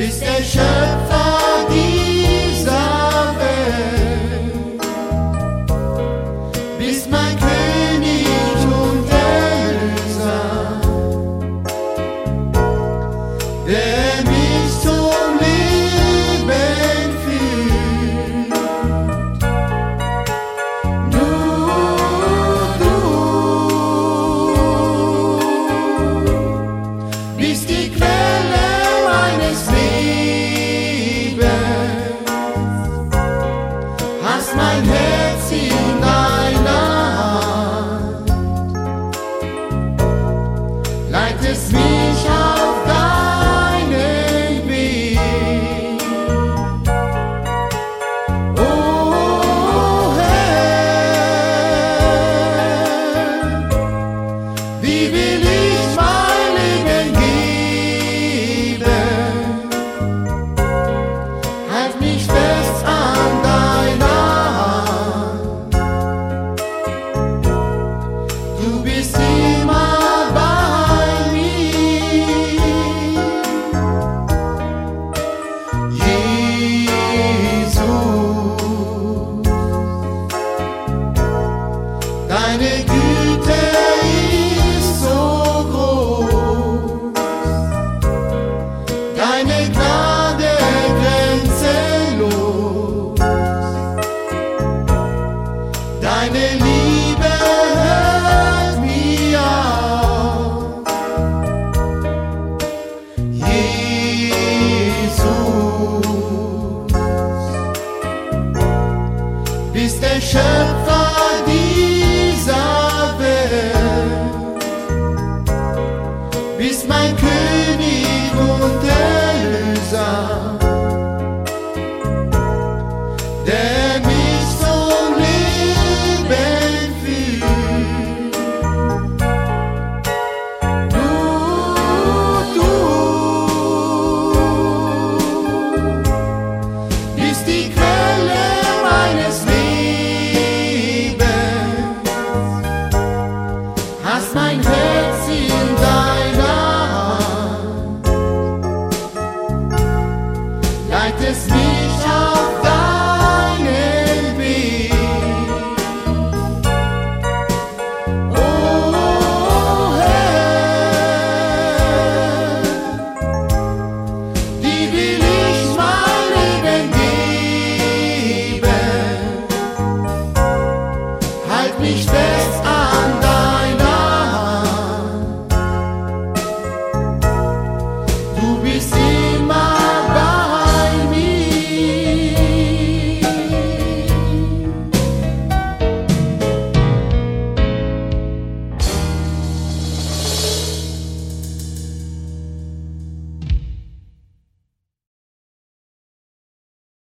bist der Schöpfer dieser Welt, bist mein König und Erlöser, der mich zum Leben führt. Nur du bist die Quelle meines Lebens, hast mein Herz in deiner Hand, leitest mich auf deinen Weg. Oh Herr, wie will ich mein Leben geben? Halt mich fest an deiner Hand. Du bist immer bei mir. Jesus, deine Güte ist so groß, deine Gnade grenzenlos, deine Liebe hört nie auf. Jesus, bist der Schöpfer dieser Welt, bist mein König und Erlöser, der mich zum Leben führt. Nur du bist die Quelle meines Lebens, hast mein Herz in deiner Hand, leitest mich